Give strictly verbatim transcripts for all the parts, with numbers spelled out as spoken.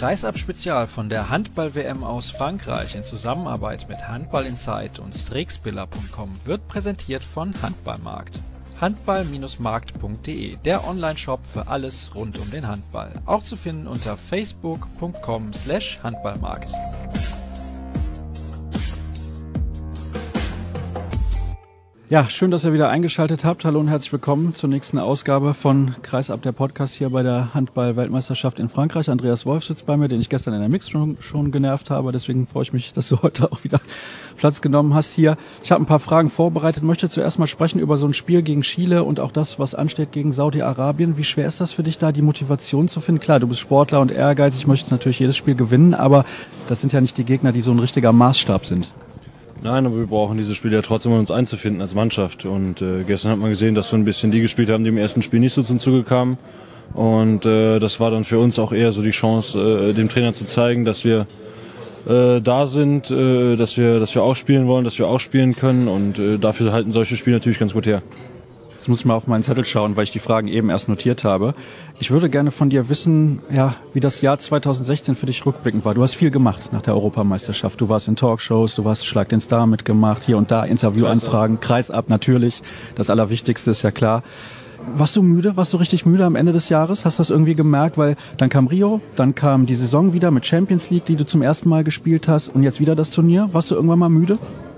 Kreisab-Spezial von der Handball-W M aus Frankreich in Zusammenarbeit mit Handball Insight und Strixbiller punkt com wird präsentiert von Handballmarkt. handball markt punkt de, der Online-Shop für alles rund um den Handball. Auch zu finden unter facebook punkt com slash handballmarkt. Ja, schön, dass ihr wieder eingeschaltet habt. Hallo und herzlich willkommen zur nächsten Ausgabe von Kreisab, der Podcast hier bei der Handball-Weltmeisterschaft in Frankreich. Andreas Wolf sitzt bei mir, den ich gestern in der Mix schon, schon genervt habe. Deswegen freue ich mich, dass du heute auch wieder Platz genommen hast hier. Ich habe ein paar Fragen vorbereitet. Möchte zuerst mal sprechen über so ein Spiel gegen Chile und auch das, was ansteht gegen Saudi-Arabien. Wie schwer ist das für dich, da die Motivation zu finden? Klar, du bist Sportler und ehrgeizig, möchtest natürlich jedes Spiel gewinnen, aber das sind ja nicht die Gegner, die so ein richtiger Maßstab sind. Nein, aber wir brauchen dieses Spiel ja trotzdem, um uns einzufinden als Mannschaft. Und äh, gestern hat man gesehen, dass so ein bisschen die gespielt haben, die im ersten Spiel nicht so zum Zuge kamen. Und äh, das war dann für uns auch eher so die Chance, äh, dem Trainer zu zeigen, dass wir äh, da sind, äh, dass wir, dass wir auch spielen wollen, dass wir auch spielen können. Und äh, dafür halten solche Spiele natürlich ganz gut her. Jetzt muss ich mal auf meinen Zettel schauen, weil ich die Fragen eben erst notiert habe. Ich würde gerne von dir wissen, ja, wie das Jahr zwanzig sechzehn für dich rückblickend war. Du hast viel gemacht nach der Europameisterschaft. Du warst in Talkshows, du hast Schlag den Star mitgemacht, hier und da Interviewanfragen, Kreisab natürlich. Das Allerwichtigste ist ja klar. Warst du müde? Warst du richtig müde am Ende des Jahres? Hast du das irgendwie gemerkt? Weil dann kam Rio, dann kam die Saison wieder mit Champions League, die du zum ersten Mal gespielt hast und jetzt wieder das Turnier. Warst du irgendwann mal müde?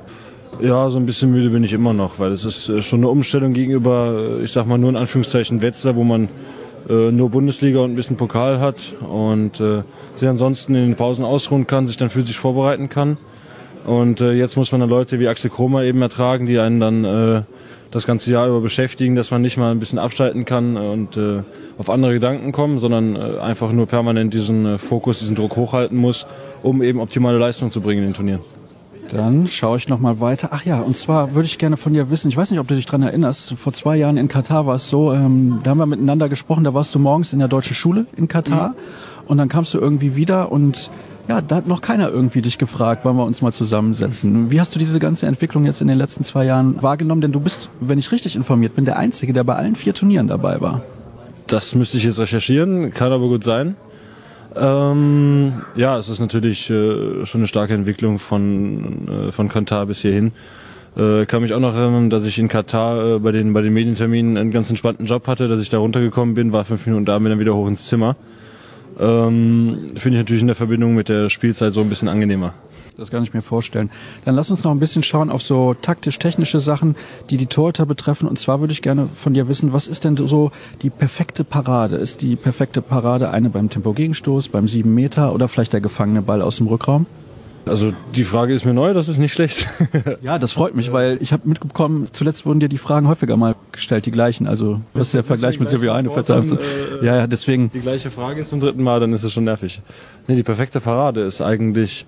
Ja, so ein bisschen müde bin ich immer noch, weil es ist schon eine Umstellung gegenüber, ich sag mal nur in Anführungszeichen Wetzlar, wo man äh, nur Bundesliga und ein bisschen Pokal hat und äh, sich ansonsten in den Pausen ausruhen kann, sich dann physisch vorbereiten kann. Und äh, jetzt muss man dann Leute wie Axel Kromer eben ertragen, die einen dann äh, das ganze Jahr über beschäftigen, dass man nicht mal ein bisschen abschalten kann und äh, auf andere Gedanken kommen, sondern äh, einfach nur permanent diesen äh, Fokus, diesen Druck hochhalten muss, um eben optimale Leistung zu bringen in den Turnieren. Dann schaue ich noch mal weiter. Ach ja, und zwar würde ich gerne von dir wissen, ich weiß nicht, ob du dich dran erinnerst, vor zwei Jahren in Katar war es so, ähm, da haben wir miteinander gesprochen, da warst du morgens in der deutschen Schule in Katar mhm. und dann kamst du irgendwie wieder und ja, da hat noch keiner irgendwie dich gefragt, wollen wir uns mal zusammensetzen. Wie hast du diese ganze Entwicklung jetzt in den letzten zwei Jahren wahrgenommen? Denn du bist, wenn ich richtig informiert bin, der Einzige, der bei allen vier Turnieren dabei war. Das müsste ich jetzt recherchieren, kann aber gut sein. Ähm, ja, es ist natürlich äh, schon eine starke Entwicklung von äh, von Katar bis hierhin. Äh, kann mich auch noch erinnern, dass ich in Katar äh, bei den bei den Medienterminen einen ganz entspannten Job hatte, dass ich da runtergekommen bin, war fünf Minuten da, bin dann wieder hoch ins Zimmer. Ähm, finde ich natürlich in der Verbindung mit der Spielzeit so ein bisschen angenehmer. Das kann ich mir vorstellen. Dann lass uns noch ein bisschen schauen auf so taktisch-technische Sachen, die die Torhüter betreffen. Und zwar würde ich gerne von dir wissen, was ist denn so die perfekte Parade? Ist die perfekte Parade eine beim Tempo-Gegenstoß, beim sieben Meter oder vielleicht der gefangene Ball aus dem Rückraum? Also die Frage ist mir neu, das ist nicht schlecht. Ja, das freut mich, weil ich habe mitbekommen, zuletzt wurden dir die Fragen häufiger mal gestellt, die gleichen. Also was ist der Vergleich mit Silvio Einefeld? Äh, ja, ja, deswegen. Die gleiche Frage ist zum dritten Mal, dann ist es schon nervig. Nee, die perfekte Parade ist eigentlich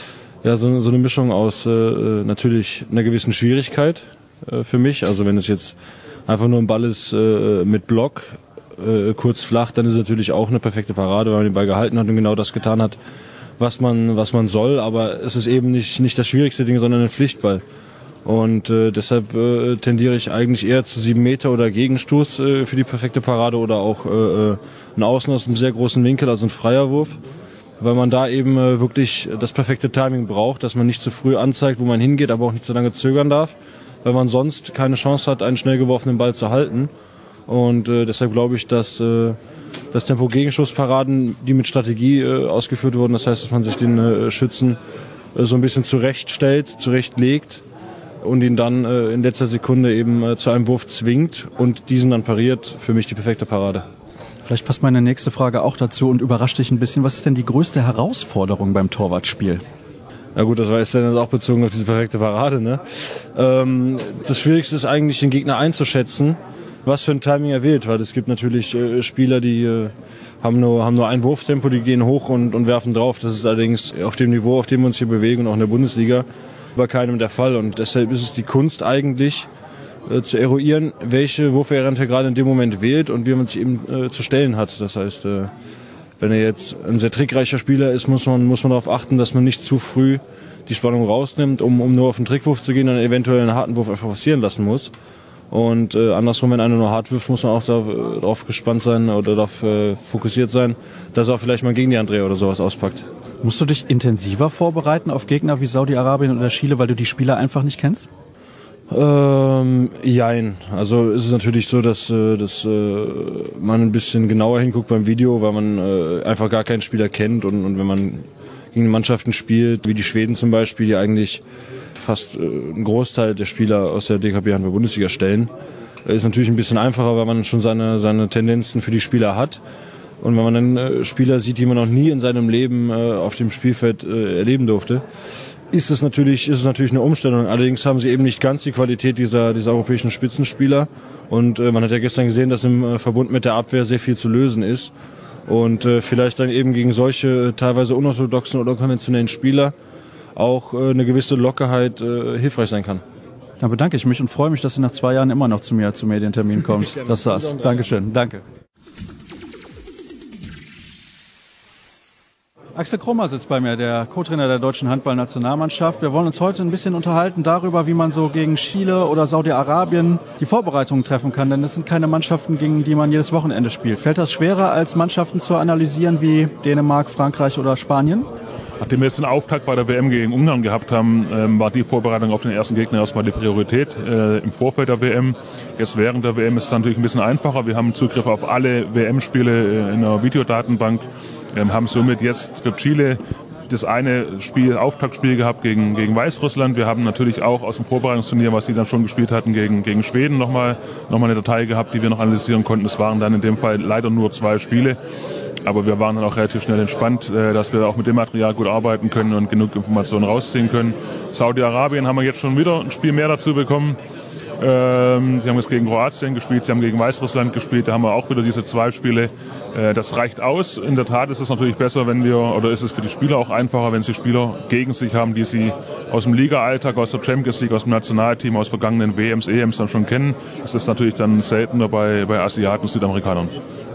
ja so, so eine Mischung aus äh, natürlich einer gewissen Schwierigkeit äh, für mich. Also wenn es jetzt einfach nur ein Ball ist äh, mit Block, äh, kurz flach, dann ist es natürlich auch eine perfekte Parade, weil man den Ball gehalten hat und genau das getan hat, was man was man soll. Aber es ist eben nicht nicht das schwierigste Ding, sondern ein Pflichtball. Und äh, deshalb äh, tendiere ich eigentlich eher zu sieben Meter oder Gegenstoß äh, für die perfekte Parade oder auch äh, ein Außen aus einem sehr großen Winkel, also ein freier Wurf. Weil man da eben äh, wirklich das perfekte Timing braucht, dass man nicht zu früh anzeigt, wo man hingeht, aber auch nicht zu lange zögern darf, weil man sonst keine Chance hat, einen schnell geworfenen Ball zu halten. Und äh, deshalb glaube ich, dass äh, das Tempo-Gegenstoßparaden, die mit Strategie äh, ausgeführt wurden, das heißt, dass man sich den äh, Schützen äh, so ein bisschen zurechtstellt, zurechtlegt und ihn dann äh, in letzter Sekunde eben äh, zu einem Wurf zwingt und diesen dann pariert, für mich die perfekte Parade. Vielleicht passt meine nächste Frage auch dazu und überrascht dich ein bisschen. Was ist denn die größte Herausforderung beim Torwartspiel? Ja gut, das war jetzt dann auch bezogen auf diese perfekte Parade, ne? Ähm, das Schwierigste ist eigentlich, den Gegner einzuschätzen, was für ein Timing er wählt, weil es gibt natürlich äh, Spieler, die äh, haben nur haben nur ein Wurftempo, die gehen hoch und, und werfen drauf. Das ist allerdings auf dem Niveau, auf dem wir uns hier bewegen und auch in der Bundesliga bei keinem der Fall. Und deshalb ist es die Kunst eigentlich, Äh, zu eruieren, welche Wurfvariante er gerade in dem Moment wählt und wie man sich eben äh, zu stellen hat. Das heißt, äh, wenn er jetzt ein sehr trickreicher Spieler ist, muss man muss man darauf achten, dass man nicht zu früh die Spannung rausnimmt, um um nur auf den Trickwurf zu gehen und eventuell einen harten Wurf einfach passieren lassen muss. Und äh, andersrum, wenn einer nur hart wirft, muss man auch darauf gespannt sein oder darauf äh, fokussiert sein, dass er auch vielleicht mal gegen die Andrea oder sowas auspackt. Musst du dich intensiver vorbereiten auf Gegner wie Saudi-Arabien oder Chile, weil du die Spieler einfach nicht kennst? Ähm, jein. Also ist es natürlich so, dass, äh, dass äh, man ein bisschen genauer hinguckt beim Video, weil man äh, einfach gar keinen Spieler kennt. Und, und wenn man gegen Mannschaften spielt, wie die Schweden zum Beispiel, die eigentlich fast äh, einen Großteil der Spieler aus der D K B-Handball-Bundesliga stellen, äh, ist natürlich ein bisschen einfacher, weil man schon seine, seine Tendenzen für die Spieler hat. Und wenn man dann äh, Spieler sieht, die man noch nie in seinem Leben äh, auf dem Spielfeld äh, erleben durfte, ist es natürlich, ist es natürlich eine Umstellung. Allerdings haben sie eben nicht ganz die Qualität dieser, dieser europäischen Spitzenspieler. Und äh, man hat ja gestern gesehen, dass im äh, Verbund mit der Abwehr sehr viel zu lösen ist. Und äh, vielleicht dann eben gegen solche äh, teilweise unorthodoxen oder unkonventionellen Spieler auch äh, eine gewisse Lockerheit äh, hilfreich sein kann. Dann bedanke ich mich und freue mich, dass du nach zwei Jahren immer noch zu mir zum Medientermin kommst. Das war's. Dankeschön. Danke. Axel Krummer sitzt bei mir, der Co-Trainer der deutschen Handballnationalmannschaft. Wir wollen uns heute ein bisschen unterhalten darüber, wie man so gegen Chile oder Saudi-Arabien die Vorbereitungen treffen kann. Denn das sind keine Mannschaften, gegen die man jedes Wochenende spielt. Fällt das schwerer, als Mannschaften zu analysieren wie Dänemark, Frankreich oder Spanien? Nachdem wir jetzt den Auftakt bei der W M gegen Ungarn gehabt haben, ähm, war die Vorbereitung auf den ersten Gegner erstmal die Priorität äh, im Vorfeld der W M. Jetzt während der W M ist es natürlich ein bisschen einfacher. Wir haben Zugriff auf alle W M-Spiele äh, in der Videodatenbank. Wir haben somit jetzt für Chile das eine Spiel, Auftaktspiel gehabt gegen, gegen Weißrussland. Wir haben natürlich auch aus dem Vorbereitungsturnier, was sie dann schon gespielt hatten, gegen, gegen Schweden nochmal noch mal eine Datei gehabt, die wir noch analysieren konnten. Es waren dann in dem Fall leider nur zwei Spiele. Aber wir waren dann auch relativ schnell entspannt, dass wir auch mit dem Material gut arbeiten können und genug Informationen rausziehen können. Saudi-Arabien haben wir jetzt schon wieder ein Spiel mehr dazu bekommen. Ähm, sie haben jetzt gegen Kroatien gespielt, sie haben gegen Weißrussland gespielt, da haben wir auch wieder diese zwei Spiele. Äh, das reicht aus. In der Tat ist es natürlich besser, wenn wir, oder ist es für die Spieler auch einfacher, wenn sie Spieler gegen sich haben, die sie aus dem Liga-Alltag, aus der Champions League, aus dem Nationalteam, aus vergangenen W Ms, E Ms dann schon kennen. Das ist natürlich dann seltener bei, bei Asiaten und Südamerikanern.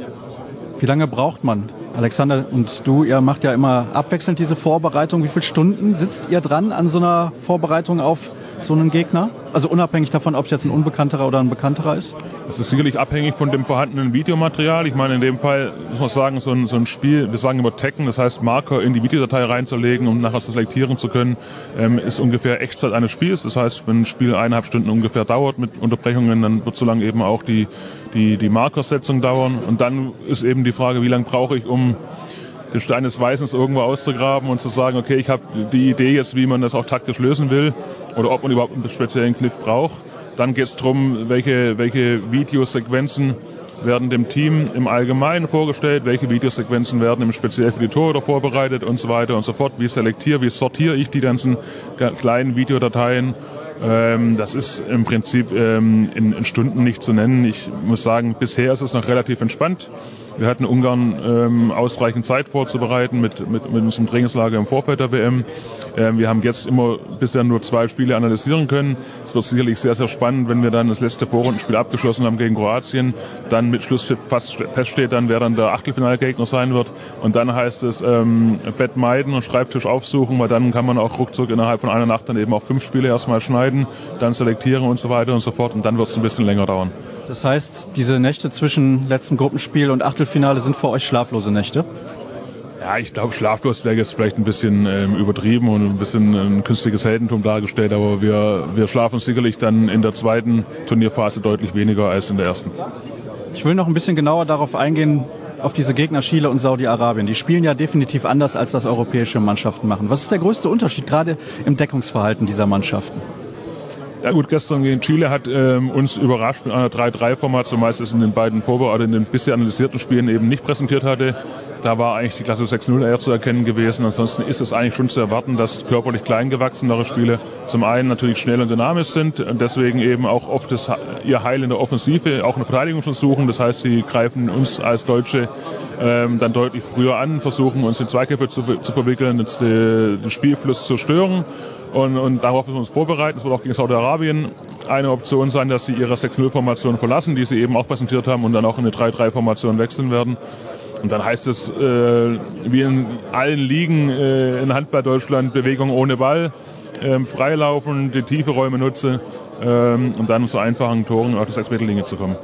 Wie lange braucht man? Alexander und du, ihr macht ja immer abwechselnd diese Vorbereitung. Wie viele Stunden sitzt ihr dran an so einer Vorbereitung auf so einen Gegner? Also unabhängig davon, ob es jetzt ein unbekannterer oder ein bekannterer ist? Das ist sicherlich abhängig von dem vorhandenen Videomaterial. Ich meine, in dem Fall muss man sagen, so ein, so ein Spiel, wir sagen immer Taggen, das heißt Marker in die Videodatei reinzulegen, um nachher zu selektieren zu können, ähm, ist ungefähr Echtzeit eines Spiels. Das heißt, wenn ein Spiel eineinhalb Stunden ungefähr dauert mit Unterbrechungen, dann wird so lange eben auch die, die, die Markersetzung dauern. Und dann ist eben die Frage, wie lange brauche ich, um den Stein des Weißens irgendwo auszugraben und zu sagen, okay, ich habe die Idee jetzt, wie man das auch taktisch lösen will oder ob man überhaupt einen speziellen Kniff braucht. Dann geht es darum, welche, welche Videosequenzen werden dem Team im Allgemeinen vorgestellt, welche Videosequenzen werden im speziell für die Torhüter vorbereitet und so weiter und so fort. Wie selektiere, wie sortiere ich die ganzen kleinen Videodateien? Ähm, das ist im Prinzip ähm, in, in Stunden nicht zu nennen. Ich muss sagen, bisher ist es noch relativ entspannt. Wir hatten Ungarn ähm, ausreichend Zeit vorzubereiten mit, mit, mit unserem Trainingslager im Vorfeld der W M. Ähm, wir haben jetzt immer bisher nur zwei Spiele analysieren können. Es wird sicherlich sehr, sehr spannend, wenn wir dann das letzte Vorrundenspiel abgeschlossen haben gegen Kroatien. Dann mit Schluss fast feststeht dann, wer dann der Achtelfinalgegner sein wird. Und dann heißt es ähm, Bett meiden und Schreibtisch aufsuchen, weil dann kann man auch ruckzuck innerhalb von einer Nacht dann eben auch fünf Spiele erstmal schneiden, dann selektieren und so weiter und so fort. Und dann wird es ein bisschen länger dauern. Das heißt, diese Nächte zwischen letztem Gruppenspiel und Achtelfinale sind für euch schlaflose Nächte? Ja, ich glaube, schlaflos wäre jetzt vielleicht ein bisschen ähm, übertrieben und ein bisschen ein künstliches Heldentum dargestellt, aber wir, wir schlafen sicherlich dann in der zweiten Turnierphase deutlich weniger als in der ersten. Ich will noch ein bisschen genauer darauf eingehen, auf diese Gegner Chile und Saudi-Arabien. Die spielen ja definitiv anders, als das europäische Mannschaften machen. Was ist der größte Unterschied, gerade im Deckungsverhalten dieser Mannschaften? Ja gut, gestern gegen Chile hat ähm, uns überrascht mit einer drei drei Formation, zumeist es in den beiden Vorbe- oder in den bisher analysierten Spielen eben nicht präsentiert hatte. Da war eigentlich die Klasse sechs null eher zu erkennen gewesen. Ansonsten ist es eigentlich schon zu erwarten, dass körperlich kleingewachsenere Spieler zum einen natürlich schnell und dynamisch sind und deswegen eben auch oft das, ihr Heil in der Offensive, auch in der Verteidigung schon suchen. Das heißt, sie greifen uns als Deutsche ähm, dann deutlich früher an, versuchen uns in Zweikämpfe zu, zu verwickeln, den Spielfluss zu stören. Und, und darauf müssen wir uns vorbereiten. Es wird auch gegen Saudi-Arabien eine Option sein, dass sie ihre sechs null Formation verlassen, die sie eben auch präsentiert haben, und dann auch in eine drei drei Formation wechseln werden. Und dann heißt es, äh, wie in allen Ligen äh, in Handball Deutschland, Bewegung ohne Ball, äh, freilaufen, die tiefe Räume nutzen, ähm, um dann zu einfachen Toren auf die sechs Meter Linie zu kommen.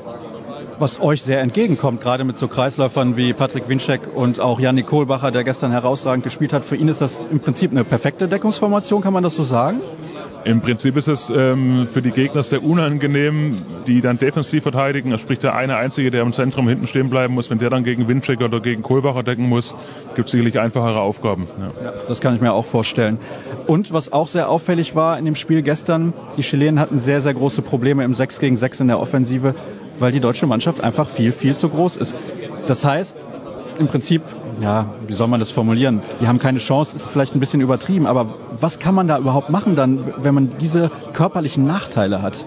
Was euch sehr entgegenkommt, gerade mit so Kreisläufern wie Patrick Winczek und auch Yannick Kohlbacher, der gestern herausragend gespielt hat. Für ihn ist das im Prinzip eine perfekte Deckungsformation, kann man das so sagen? Im Prinzip ist es ähm, für die Gegner sehr unangenehm, die dann defensiv verteidigen. Das spricht der eine Einzige, der im Zentrum hinten stehen bleiben muss. Wenn der dann gegen Winczek oder gegen Kohlbacher decken muss, gibt es sicherlich einfachere Aufgaben. Ja. Ja, das kann ich mir auch vorstellen. Und was auch sehr auffällig war in dem Spiel gestern, die Chilenen hatten sehr, sehr große Probleme im sechs gegen sechs in der Offensive, weil die deutsche Mannschaft einfach viel, viel zu groß ist. Das heißt, im Prinzip, ja, wie soll man das formulieren? Die haben keine Chance, ist vielleicht ein bisschen übertrieben, aber was kann man da überhaupt machen dann, wenn man diese körperlichen Nachteile hat?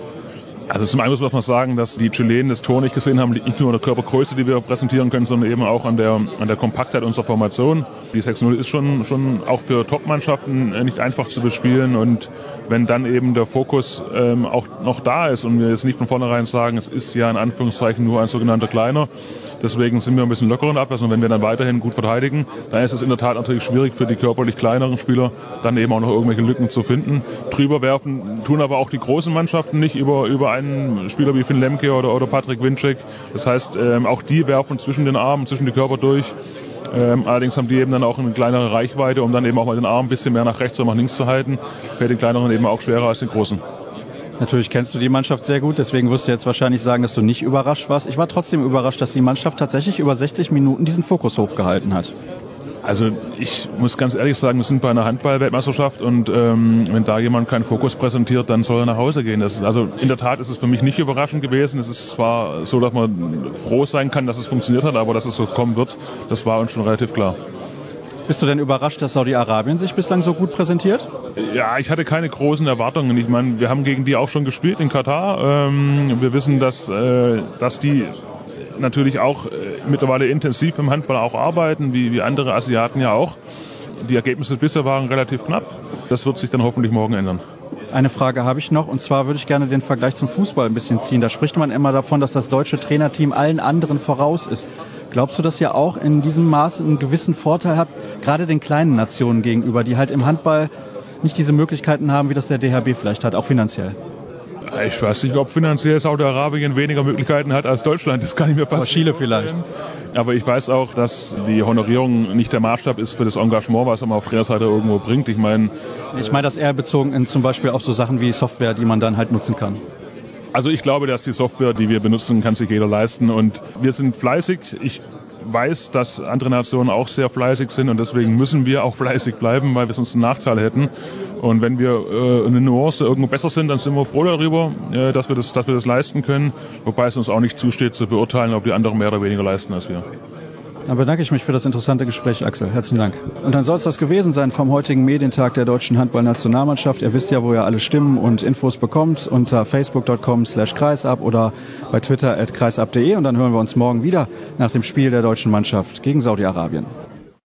Also zum einen muss man sagen, dass die Chilenen das Tor nicht gesehen haben, nicht nur an der Körpergröße, die wir präsentieren können, sondern eben auch an der, an der Kompaktheit unserer Formation. Die sechs null ist schon, schon auch für Top-Mannschaften nicht einfach zu bespielen, und wenn dann eben der Fokus ähm, auch noch da ist und wir jetzt nicht von vornherein sagen, es ist ja in Anführungszeichen nur ein sogenannter Kleiner, deswegen sind wir ein bisschen lockerer in der Abwehr, und wenn wir dann weiterhin gut verteidigen, dann ist es in der Tat natürlich schwierig für die körperlich kleineren Spieler, dann eben auch noch irgendwelche Lücken zu finden. Drüber werfen tun aber auch die großen Mannschaften nicht über, über einen Spieler wie Finn Lemke oder, oder Patrick Winczek. Das heißt, ähm, auch die werfen zwischen den Armen, zwischen die Körper durch. Ähm, allerdings haben die eben dann auch eine kleinere Reichweite, um dann eben auch mal den Arm ein bisschen mehr nach rechts oder nach links zu halten. Fällt den kleineren eben auch schwerer als den großen. Natürlich kennst du die Mannschaft sehr gut, deswegen wirst du jetzt wahrscheinlich sagen, dass du nicht überrascht warst. Ich war trotzdem überrascht, dass die Mannschaft tatsächlich über sechzig Minuten diesen Fokus hochgehalten hat. Also ich muss ganz ehrlich sagen, wir sind bei einer Handball-Weltmeisterschaft, und ähm, wenn da jemand keinen Fokus präsentiert, dann soll er nach Hause gehen. Das ist, also in der Tat ist es für mich nicht überraschend gewesen. Es ist zwar so, dass man froh sein kann, dass es funktioniert hat, aber dass es so kommen wird, das war uns schon relativ klar. Bist du denn überrascht, dass Saudi-Arabien sich bislang so gut präsentiert? Ja, ich hatte keine großen Erwartungen. Ich meine, wir haben gegen die auch schon gespielt in Katar. Ähm, wir wissen, dass, äh, dass die natürlich auch äh, mittlerweile intensiv im Handball auch arbeiten, wie, wie andere Asiaten ja auch. Die Ergebnisse bisher waren relativ knapp. Das wird sich dann hoffentlich morgen ändern. Eine Frage habe ich noch, und zwar würde ich gerne den Vergleich zum Fußball ein bisschen ziehen. Da spricht man immer davon, dass das deutsche Trainerteam allen anderen voraus ist. Glaubst du, dass ihr auch in diesem Maß einen gewissen Vorteil habt, gerade den kleinen Nationen gegenüber, die halt im Handball nicht diese Möglichkeiten haben, wie das der D H B vielleicht hat, auch finanziell? Ich weiß nicht, ob finanziell Saudi-Arabien weniger Möglichkeiten hat als Deutschland. Das kann ich mir fast. Aber Chile vielleicht. Aber ich weiß auch, dass die Honorierung nicht der Maßstab ist für das Engagement, was man auf Trainerseite irgendwo bringt. Ich meine, ich meine das eher bezogen in zum Beispiel auf so Sachen wie Software, die man dann halt nutzen kann. Also ich glaube, dass die Software, die wir benutzen, kann sich jeder leisten, und wir sind fleißig. Ich weiß, dass andere Nationen auch sehr fleißig sind, und deswegen müssen wir auch fleißig bleiben, weil wir sonst einen Nachteil hätten. Und wenn wir äh, eine Nuance irgendwo besser sind, dann sind wir froh darüber, äh, dass wir das, dass wir das leisten können. Wobei es uns auch nicht zusteht zu beurteilen, ob die anderen mehr oder weniger leisten als wir. Dann bedanke ich mich für das interessante Gespräch, Axel. Herzlichen Dank. Und dann soll es das gewesen sein vom heutigen Medientag der deutschen Handballnationalmannschaft. Ihr wisst ja, wo ihr alle Stimmen und Infos bekommt, unter facebook punkt com slash kreisab oder bei Twitter at kreisab punkt de. Und dann hören wir uns morgen wieder nach dem Spiel der deutschen Mannschaft gegen Saudi-Arabien.